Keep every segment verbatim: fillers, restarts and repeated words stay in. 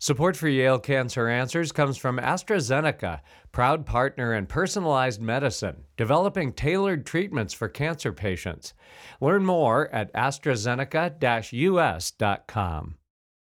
Support for Yale Cancer Answers comes from AstraZeneca, proud partner in personalized medicine, developing tailored treatments for cancer patients. Learn more at AstraZeneca dash U S dot com.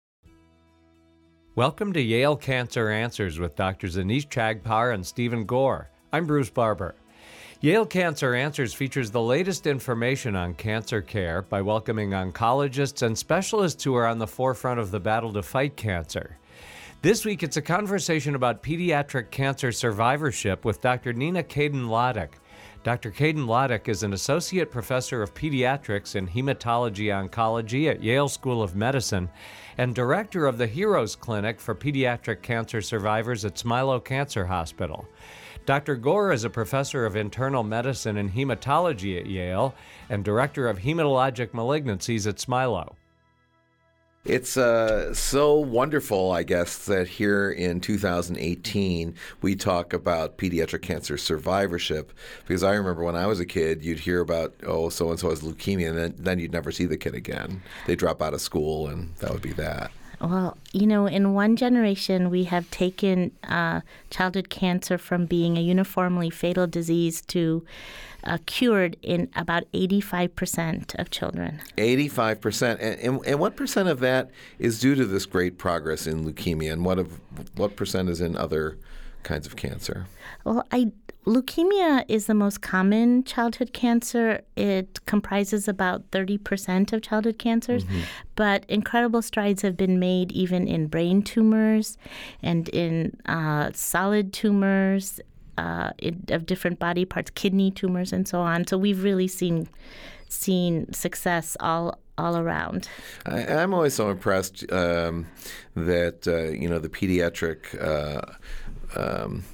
Welcome to Yale Cancer Answers with Doctors Anish Chagpar and Stephen Gore. I'm Bruce Barber. Yale Cancer Answers features the latest information on cancer care by welcoming oncologists and specialists who are on the forefront of the battle to fight cancer. This week, it's a conversation about pediatric cancer survivorship with Doctor Nina Kayden-Loddick. Doctor Kayden-Loddick is an associate professor of pediatrics and hematology oncology at Yale School of Medicine and director of the Heroes Clinic for pediatric cancer survivors at Smilow Cancer Hospital. Doctor Gore is a professor of internal medicine and hematology at Yale and director of hematologic malignancies at Smilow. It's uh, so wonderful, I guess, that here in two thousand eighteen we talk about pediatric cancer survivorship, because I remember when I was a kid, you'd hear about, oh, so-and-so has leukemia, and then, then you'd never see the kid again. They'd drop out of school, and that would be that. Well, you know, in one generation, we have taken uh, childhood cancer from being a uniformly fatal disease to uh, cured in about eighty-five percent of children. eighty-five percent. And, and, and what percent of that is due to this great progress in leukemia, and what of what percent is in other kinds of cancer? Well, I leukemia is the most common childhood cancer. It comprises about thirty percent of childhood cancers, mm-hmm. but incredible strides have been made even in brain tumors and in uh, solid tumors uh, in, of different body parts, kidney tumors, and so on. So we've really seen seen success all all around. I, I'm always so impressed um, that uh, you know the pediatric Uh, um,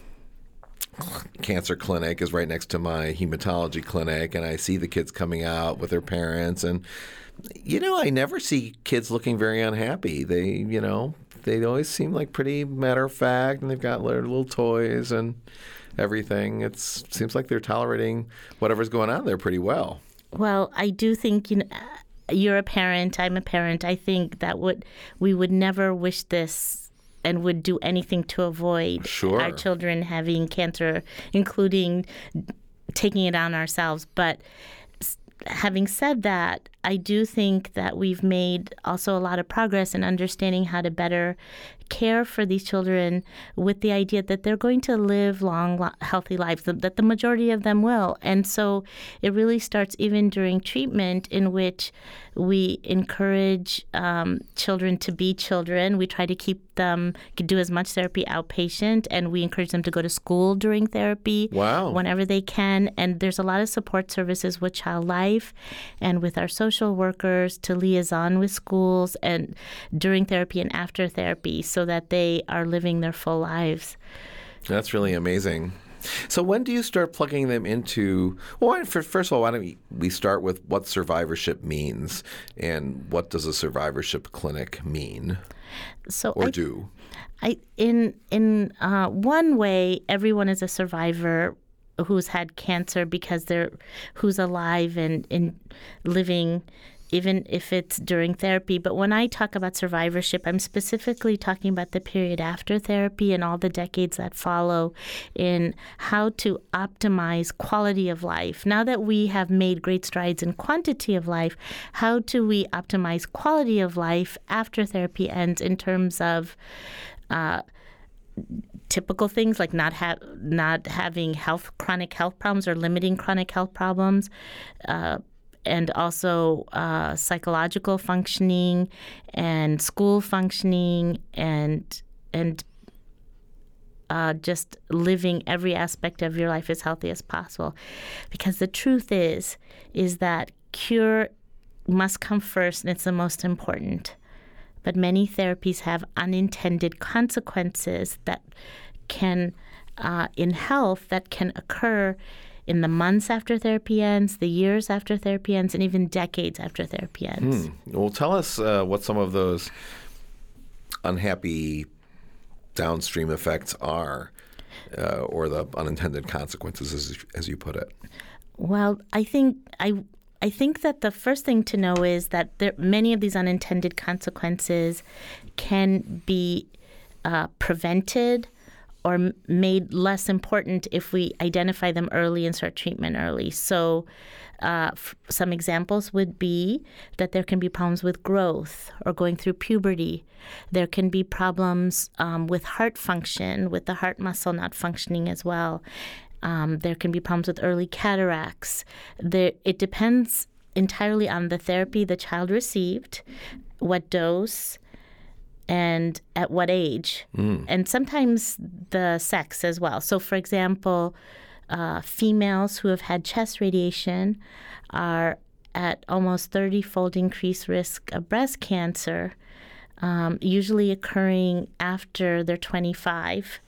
cancer clinic is right next to my hematology clinic, and I see the kids coming out with their parents, and you know I never see kids looking very unhappy. They you know they always seem like pretty matter of fact, and they've got their little toys and everything. It seems like they're tolerating whatever's going on there pretty well. Well, I do think, you know, you're a parent, I'm a parent. I think that would we would never wish this and would do anything to avoid sure. our children having cancer, including taking it on ourselves. But having said that, I do think that we've made also a lot of progress in understanding how to better care for these children with the idea that they're going to live long, healthy lives, that the majority of them will. And so it really starts even during treatment, in which we encourage um, children to be children. We try to keep them, do as much therapy outpatient, and we encourage them to go to school during therapy wow. whenever they can. And there's a lot of support services with Child Life and with our social workers to liaison with schools and during therapy and after therapy, so that they are living their full lives. That's really amazing. So when do you start plugging them into, well, first of all, why don't we start with what survivorship means, and what does a survivorship clinic mean so or I, do? I, in in uh, one way, everyone is a survivor who's had cancer because they're who's alive and, and living, even if it's during therapy. But when I talk about survivorship, I'm specifically talking about the period after therapy and all the decades that follow, in how to optimize quality of life. Now that we have made great strides in quantity of life, how do we optimize quality of life after therapy ends, in terms of uh, typical things like not ha- not having health chronic health problems or limiting chronic health problems, uh, and also uh, psychological functioning and school functioning, and and uh, just living every aspect of your life as healthy as possible. Because the truth is, is that cure must come first, and it's the most important. But many therapies have unintended consequences that can, uh, in health, that can occur in the months after therapy ends, the years after therapy ends, and even decades after therapy ends. Hmm. Well, tell us uh, what some of those unhappy downstream effects are, uh, or the unintended consequences, as, as you put it. Well, I think I I think that the first thing to know is that there, many of these unintended consequences can be uh, prevented or m- made less important if we identify them early and start treatment early. So uh, f- some examples would be that there can be problems with growth or going through puberty. There can be problems um, with heart function, with the heart muscle not functioning as well. Um, there can be problems with early cataracts. There, it depends entirely on the therapy the child received, what dose, and at what age, mm. and sometimes the sex as well. So, for example, uh, females who have had chest radiation are at almost thirty-fold increased risk of breast cancer, um, usually occurring after they're twenty-five.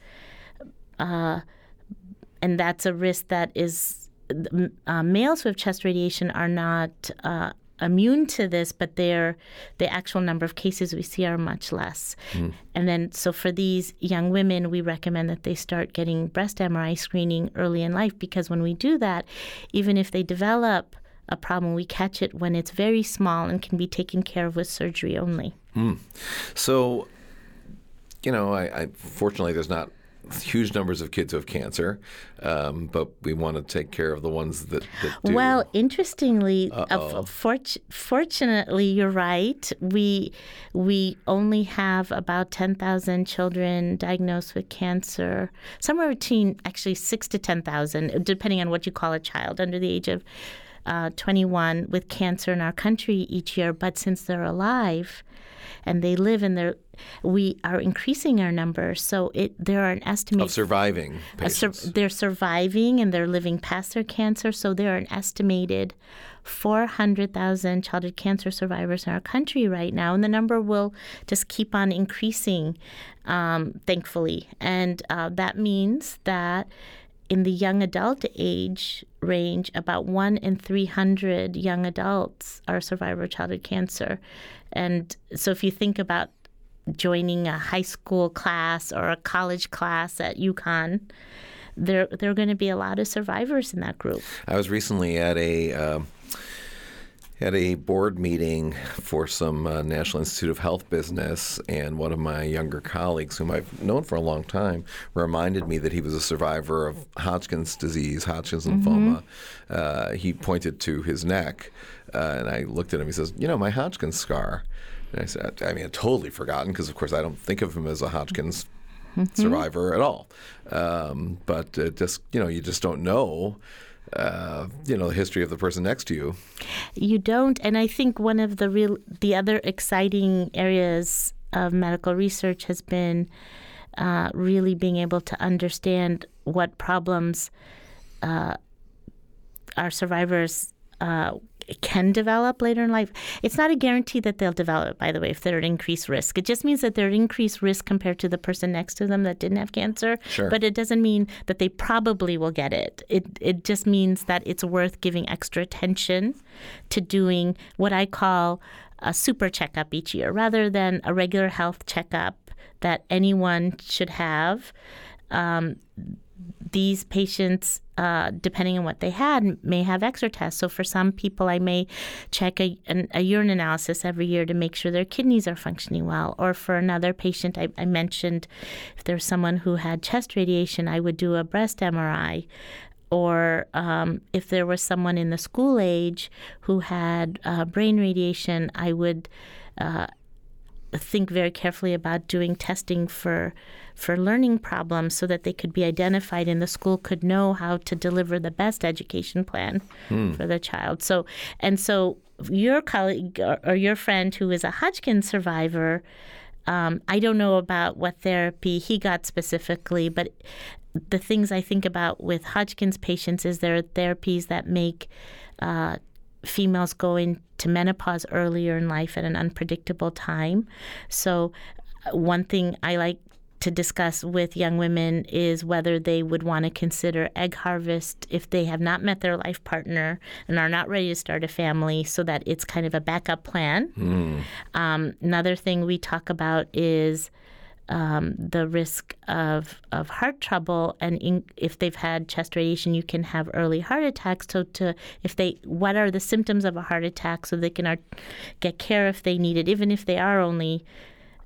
Uh, and that's a risk that is, uh, males who have chest radiation are not uh, immune to this, but they're, the actual number of cases we see are much less. Mm. And then, so for these young women, we recommend that they start getting breast M R I screening early in life, because when we do that, even if they develop a problem, we catch it when it's very small and can be taken care of with surgery only. Mm. So, you know, I, I fortunately there's not huge numbers of kids who have cancer, um, but we want to take care of the ones that, that do. Well, interestingly, uh, fort- fortunately, you're right. We we only have about ten thousand children diagnosed with cancer, somewhere between actually six to ten thousand, depending on what you call a child under the age of uh, twenty-one with cancer in our country each year. But since they're alive and they live in their, we are increasing our numbers. So it there are an estimate of surviving patients. Sur- they're surviving and they're living past their cancer. So there are an estimated four hundred thousand childhood cancer survivors in our country right now, and the number will just keep on increasing, um, thankfully. And uh, that means that in the young adult age range, about one in three hundred young adults are a survivor of childhood cancer. And so if you think about joining a high school class or a college class at UConn, there there are going to be a lot of survivors in that group. I was recently at a uh, at a board meeting for some uh, National Institute of Health business, and one of my younger colleagues, whom I've known for a long time, reminded me that he was a survivor of Hodgkin's disease, Hodgkin's lymphoma. Mm-hmm. Uh, he pointed to his neck, uh, and I looked at him. He says, "You know, my Hodgkin's scar." And I said, I mean, I'd totally forgotten, because, of course, I don't think of him as a Hodgkin's mm-hmm. survivor at all. Um, but it just, you know, you just don't know, uh, you know, the history of the person next to you. You don't. And I think one of the real, the other exciting areas of medical research has been uh, really being able to understand what problems uh, our survivors uh can develop later in life. It's not a guarantee that they'll develop it, by the way, if they're at increased risk. It just means that they're at increased risk compared to the person next to them that didn't have cancer. Sure. But it doesn't mean that they probably will get it. It it just means that it's worth giving extra attention to doing what I call a super checkup each year, rather than a regular health checkup that anyone should have. Um, These patients, uh, depending on what they had, may have extra tests. So for some people, I may check a, an, a urine analysis every year to make sure their kidneys are functioning well. Or for another patient, I, I mentioned if there's someone who had chest radiation, I would do a breast M R I. Or um, if there was someone in the school age who had uh, brain radiation, I would uh, think very carefully about doing testing for for learning problems so that they could be identified and the school could know how to deliver the best education plan hmm. for the child. So and so your colleague or, or your friend who is a Hodgkin survivor, um, I don't know about what therapy he got specifically, but the things I think about with Hodgkin's patients is there are therapies that make uh, females go into menopause earlier in life at an unpredictable time. So one thing I like to discuss with young women is whether they would want to consider egg harvest if they have not met their life partner and are not ready to start a family, so that it's kind of a backup plan. Mm. Um, another thing we talk about is Um, the risk of of heart trouble, and in, if they've had chest radiation, you can have early heart attacks. So, to if they, what are the symptoms of a heart attack, so they can uh, get care if they need it, even if they are only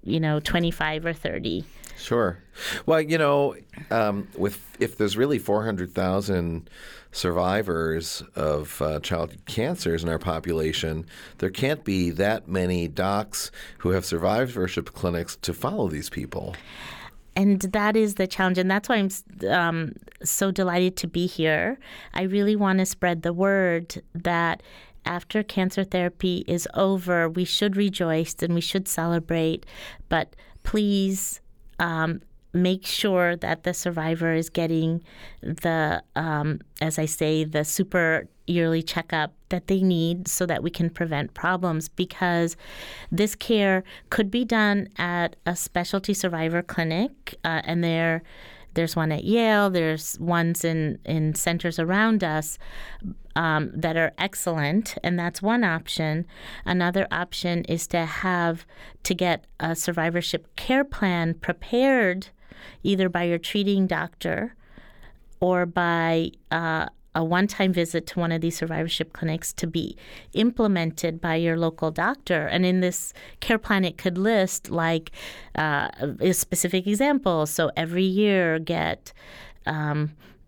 you know, twenty-five or thirty. Sure. Well, you know, um, with if there's really four hundred thousand survivors of uh, childhood cancers in our population, there can't be that many docs who have survivorship clinics to follow these people. And that is the challenge. And that's why I'm um, so delighted to be here. I really want to spread the word that after cancer therapy is over, we should rejoice and we should celebrate. But please um, make sure that the survivor is getting the, um, as I say, the super yearly checkup that they need so that we can prevent problems, because this care could be done at a specialty survivor clinic, uh, and there there's one at Yale, there's ones in, in centers around us um, that are excellent, and that's one option. Another option is to have to get a survivorship care plan prepared either by your treating doctor or by uh, a one-time visit to one of these survivorship clinics to be implemented by your local doctor. And in this care plan, it could list like uh, a specific example. So every year get um,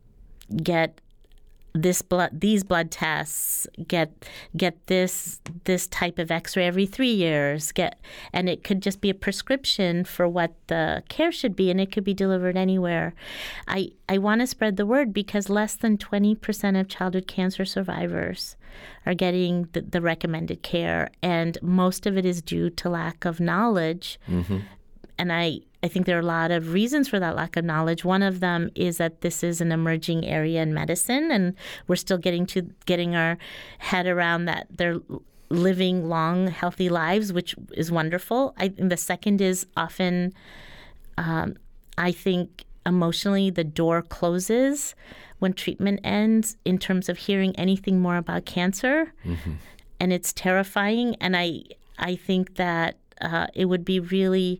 get this blood, these blood tests, get get this this type of X-ray every three years, get, and it could just be a prescription for what the care should be, and it could be delivered anywhere. I I want to spread the word because less than twenty percent of childhood cancer survivors are getting the, the recommended care, and most of it is due to lack of knowledge. Mm-hmm. And I, I think there are a lot of reasons for that lack of knowledge. One of them is that this is an emerging area in medicine, and we're still getting to getting our head around that they're living long, healthy lives, which is wonderful. I, and the second is often, um, I think, emotionally the door closes when treatment ends in terms of hearing anything more about cancer, mm-hmm. and it's terrifying. And I, I think that uh, it would be really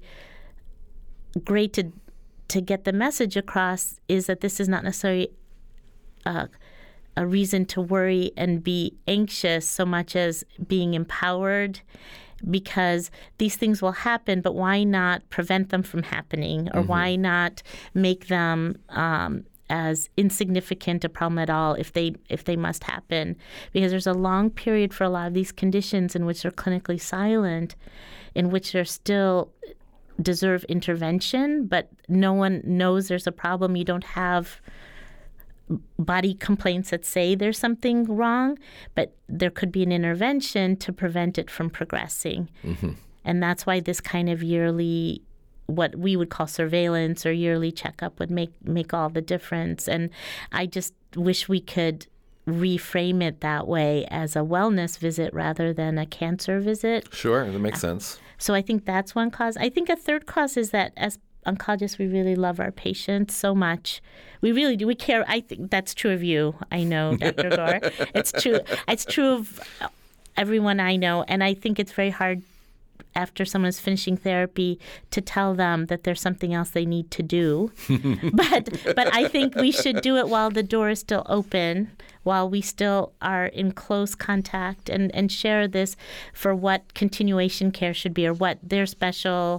great to to get the message across is that this is not necessarily uh, a reason to worry and be anxious so much as being empowered, because these things will happen, but why not prevent them from happening, or mm-hmm. why not make them um, as insignificant a problem at all if they if they must happen? Because there's a long period for a lot of these conditions in which they're clinically silent, in which they're still deserve intervention, but no one knows there's a problem. You don't have body complaints that say there's something wrong, but there could be an intervention to prevent it from progressing. Mm-hmm. And that's why this kind of yearly, what we would call surveillance or yearly checkup, would make make all the difference. And I just wish we could reframe it that way, as a wellness visit rather than a cancer visit. Sure, that makes sense. So I think that's one cause. I think a third cause is that as oncologists, we really love our patients so much. We really do. We care. I think that's true of you. I know, Doctor Gore. It's true. It's true of everyone I know. And I think it's very hard after someone is finishing therapy to tell them that there's something else they need to do. but but I think we should do it while the door is still open, while we still are in close contact, and, and share this for what continuation care should be, or what their special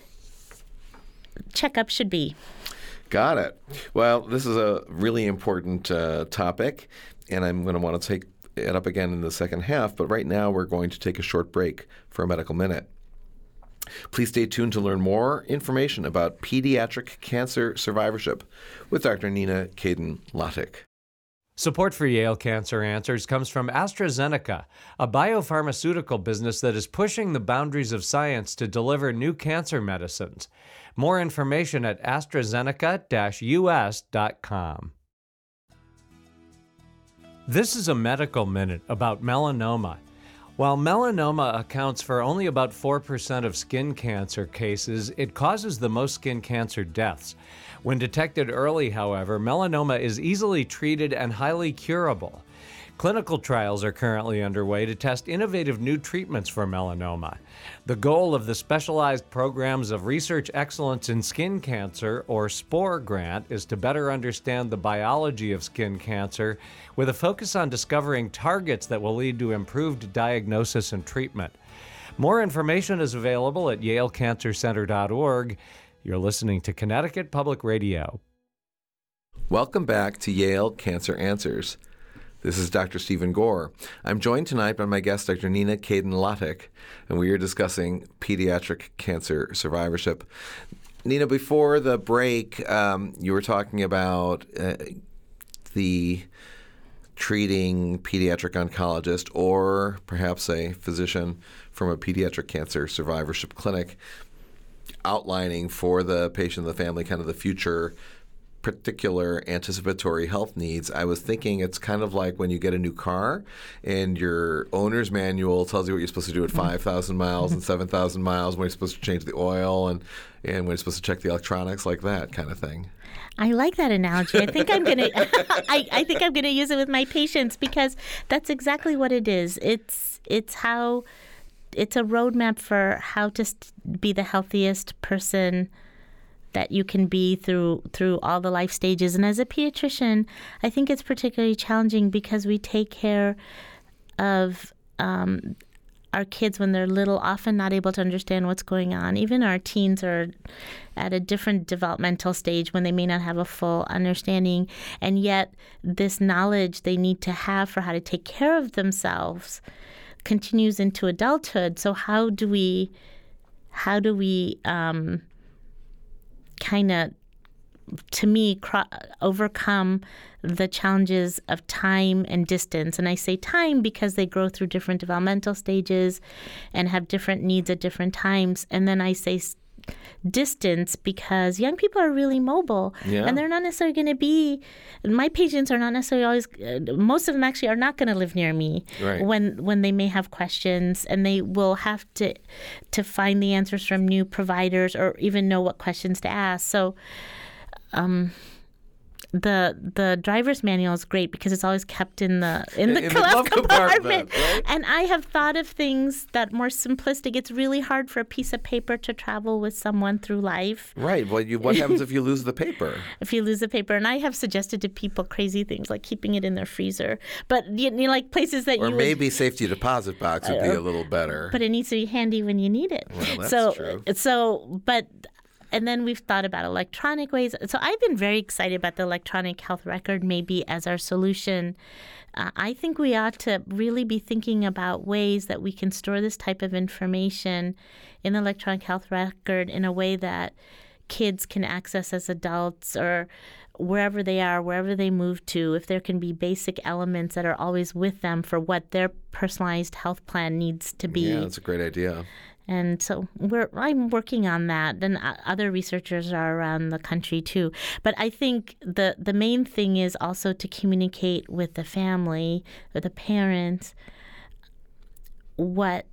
checkup should be. Got it. Well, this is a really important uh, topic, and I'm going to want to take it up again in the second half, but right now we're going to take a short break for a medical minute. Please stay tuned to learn more information about pediatric cancer survivorship with Doctor Nina Kaden-Lotich. Support for Yale Cancer Answers comes from AstraZeneca, a biopharmaceutical business that is pushing the boundaries of science to deliver new cancer medicines. More information at AstraZeneca dash U S dot com. This is a medical minute about melanoma. While melanoma accounts for only about four percent of skin cancer cases, it causes the most skin cancer deaths. When detected early, however, melanoma is easily treated and highly curable. Clinical trials are currently underway to test innovative new treatments for melanoma. The goal of the Specialized Programs of Research Excellence in Skin Cancer, or SPORE grant, is to better understand the biology of skin cancer with a focus on discovering targets that will lead to improved diagnosis and treatment. More information is available at yale cancer center dot org. You're listening to Connecticut Public Radio. Welcome back to Yale Cancer Answers. This is Doctor Stephen Gore. I'm joined tonight by my guest, Doctor Nina Kayden-Lotich, and we are discussing pediatric cancer survivorship. Nina, before the break, um, you were talking about uh, the treating pediatric oncologist or perhaps a physician from a pediatric cancer survivorship clinic outlining for the patient and the family kind of the future particular anticipatory health needs. I was thinking it's kind of like when you get a new car and your owner's manual tells you what you're supposed to do at five thousand miles and seven thousand miles, when you're supposed to change the oil and, and when you're supposed to check the electronics, like that kind of thing. I like that analogy. I think I'm gonna. I, I think I'm gonna use it with my patients because that's exactly what it is. It's it's how it's a roadmap for how to st- be the healthiest person that you can be through through all the life stages. And as a pediatrician, I think it's particularly challenging because we take care of um, our kids when they're little, often not able to understand what's going on. Even our teens are at a different developmental stage when they may not have a full understanding. And yet this knowledge they need to have for how to take care of themselves continues into adulthood. So how do we, how do we um, kind of, to me, cro- overcome the challenges of time and distance? And I say time because they grow through different developmental stages and have different needs at different times. And then I say s- distance because young people are really mobile, yeah. and they're not necessarily going to be, my patients are not necessarily always, uh, most of them actually are not going to live near me right. when when they may have questions, and they will have to to find the answers from new providers or even know what questions to ask. So um, the the driver's manual is great because it's always kept in the in the in glove the glove compartment. compartment, right? And I have thought of things that more simplistic. It's really hard for a piece of paper to travel with someone through life. Right. Well, you, what happens if you lose the paper? If you lose the paper, and I have suggested to people crazy things like keeping it in their freezer, but you, you know, like places that Or you maybe would, safety deposit box would be a little better. but it needs to be handy when you need it. Well, that's so, true. So, but. And then we've thought about electronic ways. So I've been very excited about the electronic health record maybe as our solution. Uh, I think we ought to really be thinking about ways that we can store this type of information in the electronic health record in a way that kids can access as adults or wherever they are, wherever they move to, if there can be basic elements that are always with them for what their personalized health plan needs to be. Yeah, that's a great idea. And so we're I'm working on that, and other researchers are around the country too. But I think the, the main thing is also to communicate with the family, with the parents, what,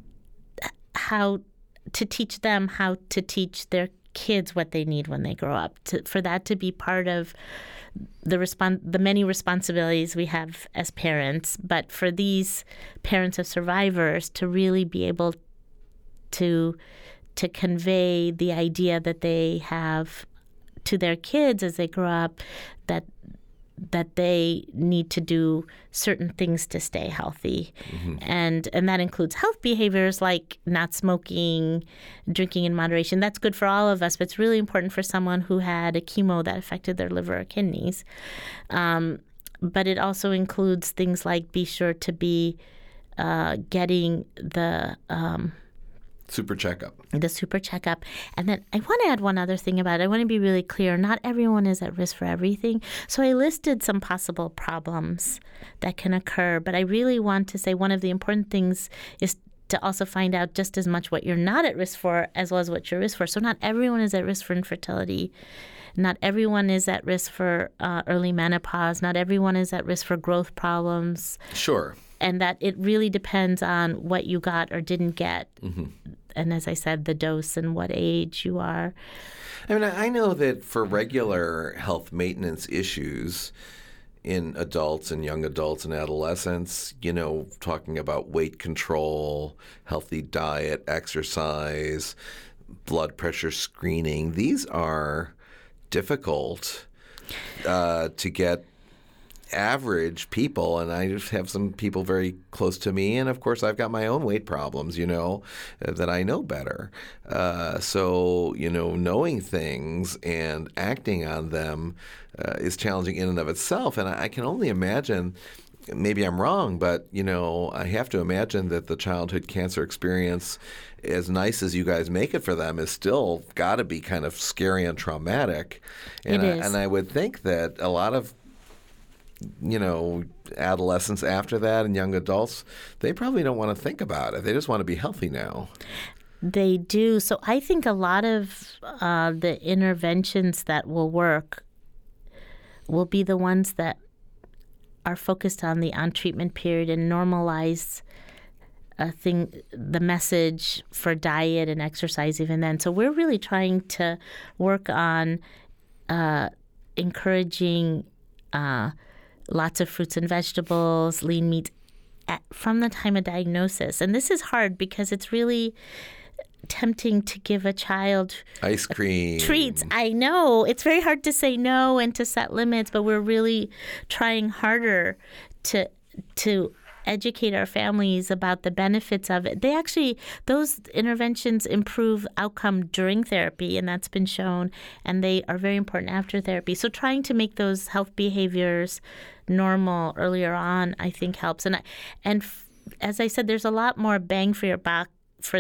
how to teach them how to teach their kids what they need when they grow up, to, for that to be part of the respon- the many responsibilities we have as parents, but for these parents of survivors to really be able to to convey the idea that they have to their kids as they grow up, that that they need to do certain things to stay healthy. Mm-hmm. And and that includes health behaviors like not smoking, drinking in moderation. That's good for all of us, but it's really important for someone who had a chemo that affected their liver or kidneys. Um, but it also includes things like be sure to be uh, getting the... Um, Super checkup. The super checkup. And then I want to add one other thing about it. I want to be really clear. Not everyone is at risk for everything. So I listed some possible problems that can occur. But I really want to say one of the important things is to also find out just as much what you're not at risk for as well as what you're at risk for. So not everyone is at risk for infertility. Not everyone is at risk for uh, early menopause. Not everyone is at risk for growth problems. Sure. And that it really depends on what you got or didn't get. Mm-hmm. And as I said, the dose and what age you are. I mean, I know that for regular health maintenance issues in adults and young adults and adolescents, you know, talking about weight control, healthy diet, exercise, blood pressure screening, these are difficult uh, to get average people, and I just have some people very close to me, and of course I've got my own weight problems, you know, uh, that I know better. Uh, so, you know, knowing things and acting on them uh, is challenging in and of itself, and I, I can only imagine. Maybe I'm wrong, but, you know, I have to imagine that the childhood cancer experience, as nice as you guys make it for them, is still got to be kind of scary and traumatic. And It I, is. and I would think that a lot of, you know, adolescents after that and young adults, they probably don't want to think about it. They just want to be healthy now. They do. So I think a lot of uh, the interventions that will work will be the ones that are focused on the on-treatment period and normalize a thing, the message for diet and exercise even then. So we're really trying to work on uh, encouraging uh, lots of fruits and vegetables, lean meats at, from the time of diagnosis. And this is hard because it's really tempting to give a child Ice cream. treats. I know. It's very hard to say no and to set limits, but we're really trying harder to to educate our families about the benefits of it. They actually, those interventions improve outcome during therapy, and that's been shown, and they are very important after therapy. So trying to make those health behaviors normal earlier on, I think helps. And I, and f- as I said, there's a lot more bang for your buck for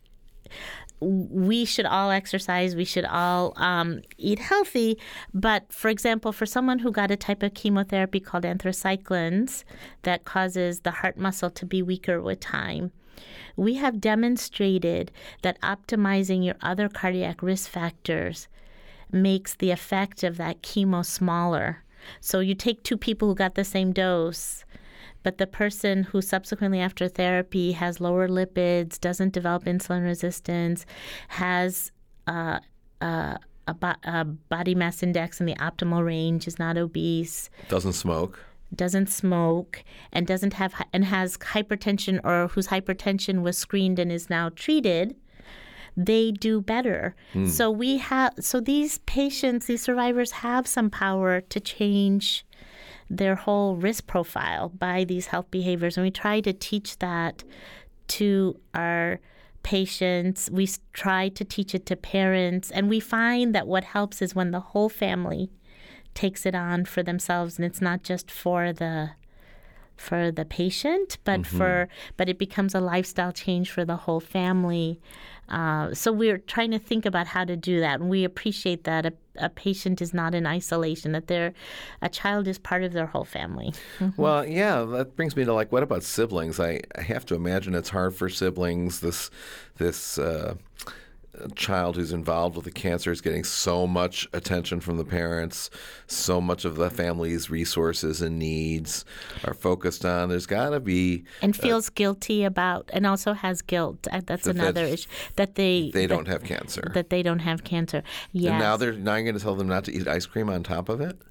we should all exercise, we should all um, eat healthy. But for example, for someone who got a type of chemotherapy called anthracyclines that causes the heart muscle to be weaker with time, we have demonstrated that optimizing your other cardiac risk factors makes the effect of that chemo smaller. So you take two people who got the same dose, but the person who subsequently after therapy has lower lipids, doesn't develop insulin resistance, has uh, uh, a, bo- a body mass index in the optimal range, is not obese, Doesn't smoke. doesn't smoke, and doesn't have and has hypertension, or whose hypertension was screened and is now treated, they do better. Mm. So we have so these patients, these survivors have some power to change their whole risk profile by these health behaviors. And we try to teach that to our patients. We try to teach it to parents. And we find that what helps is when the whole family takes it on for themselves, and it's not just for the for the patient, but mm-hmm. for but it becomes a lifestyle change for the whole family. Uh, so we're trying to think about how to do that, and we appreciate that a, a patient is not in isolation; that they're a child is part of their whole family. Mm-hmm. Well, yeah, that brings me to like, what about siblings? I, I have to imagine it's hard for siblings. This this. Uh, child who's involved with the cancer is getting so much attention from the parents, so much of the family's resources and needs are focused on. There's got to be and feels uh, guilty about, and also has guilt. That's that another issue that they they that, don't have cancer. That they don't have cancer. Yes. And now they're now you're going to tell them not to eat ice cream on top of it.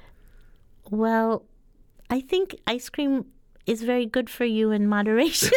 Well, I think ice cream is very good for you in moderation.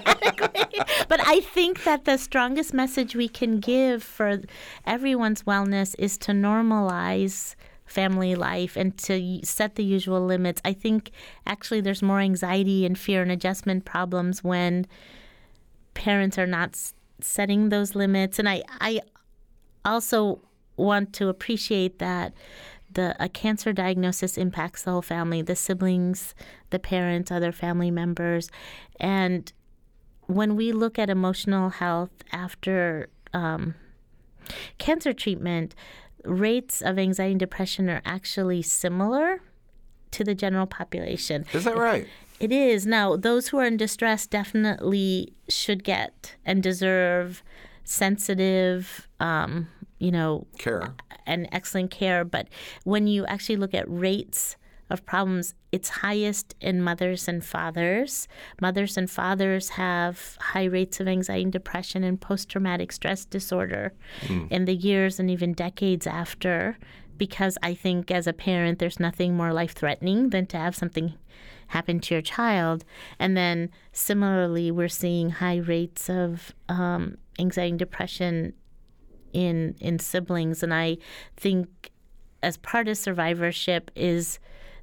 But I think that the strongest message we can give for everyone's wellness is to normalize family life and to set the usual limits. I think actually there's more anxiety and fear and adjustment problems when parents are not s- setting those limits. And I, I also want to appreciate that The, a cancer diagnosis impacts the whole family, the siblings, the parents, other family members. And when we look at emotional health after um, cancer treatment, rates of anxiety and depression are actually similar to the general population. Is that right? It is. Now, those who are in distress definitely should get and deserve sensitive, um, you know, care and excellent care. But when you actually look at rates of problems, it's highest in mothers and fathers. Mothers and fathers have high rates of anxiety and depression and post-traumatic stress disorder mm. in the years and even decades after, because I think as a parent, there's nothing more life-threatening than to have something happen to your child. And then similarly, we're seeing high rates of um, anxiety and depression in in siblings. And I think as part of survivorship is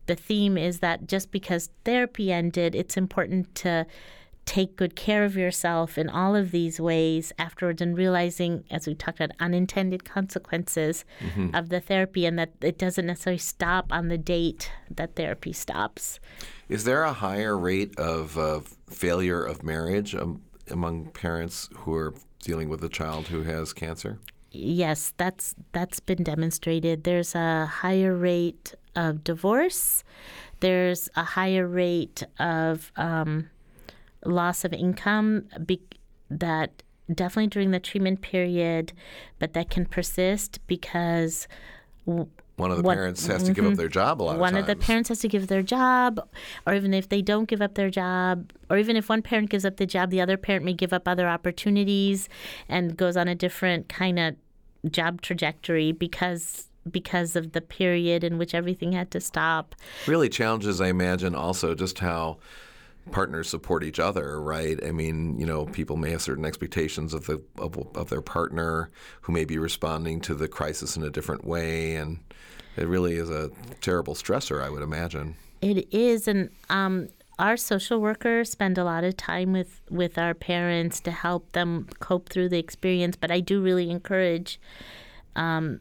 the theme is that just because therapy ended, it's important to take good care of yourself in all of these ways afterwards, and realizing, as we talked about, unintended consequences mm-hmm. of the therapy, and that it doesn't necessarily stop on the date that therapy stops. Is there a higher rate of uh, failure of marriage um, among parents who are dealing with a child who has cancer? Yes, that's that's been demonstrated. There's a higher rate of divorce. There's a higher rate of um, loss of income be- that definitely during the treatment period, but that can persist because w- one of the what, parents has to mm-hmm, give up their job a lot of one times. One of the parents has to give their job, or even if they don't give up their job, or even if one parent gives up the job, the other parent may give up other opportunities and goes on a different kind of job trajectory because because of the period in which everything had to stop. Really challenges, I imagine, also just how partners support each other, right? I mean, you know, people may have certain expectations of the of, of their partner who may be responding to the crisis in a different way, and it really is a terrible stressor, I would imagine. It is, and um, our social workers spend a lot of time with, with our parents to help them cope through the experience, but I do really encourage um,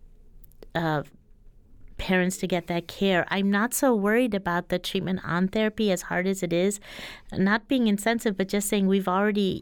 uh, parents to get that care. I'm not so worried about the treatment on therapy, as hard as it is, not being insensitive, but just saying we've already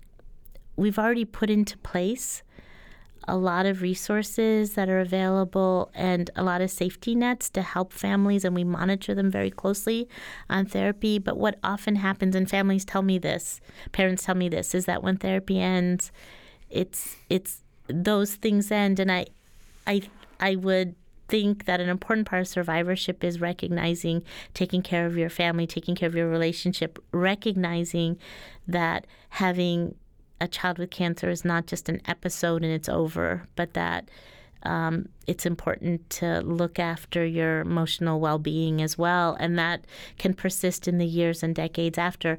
we've already put into place a lot of resources that are available and a lot of safety nets to help families, and we monitor them very closely on therapy. But what often happens, and families tell me this, parents tell me this, is that when therapy ends, it's it's those things end, and I I I would think that an important part of survivorship is recognizing, taking care of your family, taking care of your relationship, recognizing that having a child with cancer is not just an episode and it's over, but that um, it's important to look after your emotional well-being as well, and that can persist in the years and decades after.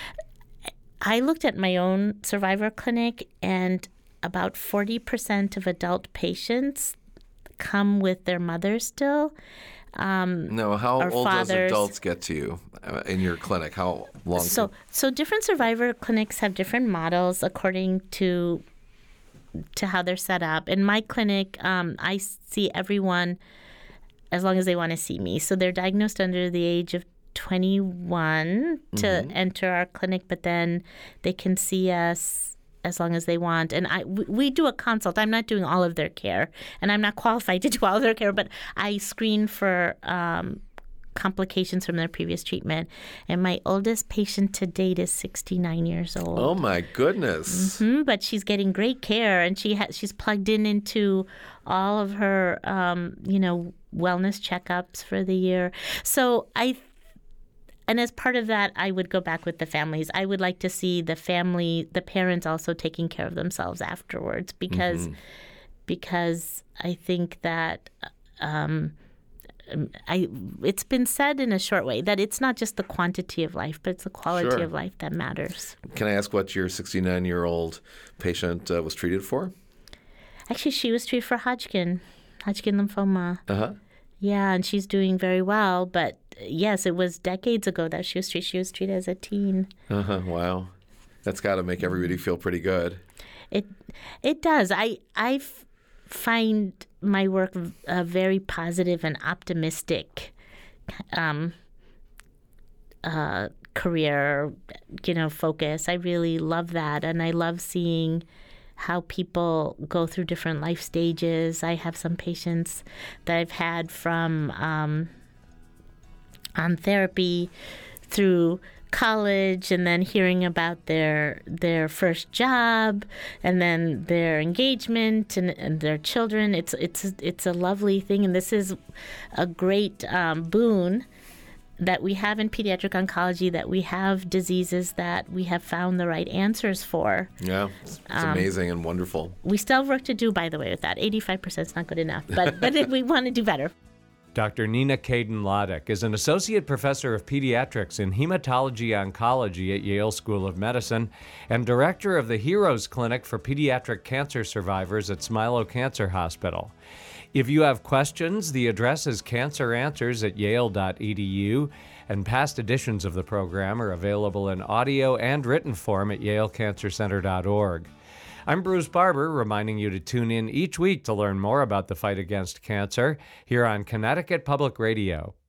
I looked at my own survivor clinic, and about forty percent of adult patients come with their mothers still. Um, no, how old fathers. does adults get to you uh, in your clinic? How long? So, can... so different survivor clinics have different models according to to how they're set up. In my clinic, um, I see everyone as long as they want to see me. So they're diagnosed under the age of twenty-one to mm-hmm. enter our clinic, but then they can see us as long as they want. And I, we do a consult. I'm not doing all of their care, and I'm not qualified to do all of their care, but I screen for um, complications from their previous treatment. And my oldest patient to date is sixty-nine years old. Oh, my goodness. Mm-hmm, but she's getting great care, and she ha- she's plugged in into all of her, um, you know, wellness checkups for the year. So I And as part of that, I would go back with the families. I would like to see the family, the parents also taking care of themselves afterwards, because mm-hmm. because I think that um, I it's been said in a short way that it's not just the quantity of life, but it's the quality sure. of life that matters. Can I ask what your sixty-nine-year-old patient uh, was treated for? Actually, she was treated for Hodgkin, Hodgkin lymphoma. Uh-huh. Yeah, and she's doing very well, but yes, it was decades ago that she was treated. She was treated as a teen. Uh-huh. Wow. That's got to make everybody feel pretty good. It it does. I I f- find my work uh, very positive and optimistic um, uh, career, you know, focus. I really love that, and I love seeing how people go through different life stages. I have some patients that I've had from um, on therapy through college, and then hearing about their their first job, and then their engagement and, and their children. It's it's it's a lovely thing, and this is a great um, boon that we have in pediatric oncology, that we have diseases that we have found the right answers for. Yeah, it's, it's um, amazing and wonderful. We still have work to do, by the way, with that. eighty-five percent is not good enough, but, but we want to do better. Doctor Nina Kaden-Loddick is an associate professor of pediatrics in hematology oncology at Yale School of Medicine and director of the Heroes Clinic for Pediatric Cancer Survivors at Smilow Cancer Hospital. If you have questions, the address is cancer answers at yale dot e d u, and past editions of the program are available in audio and written form at yale cancer center dot org. I'm Bruce Barber, reminding you to tune in each week to learn more about the fight against cancer here on Connecticut Public Radio.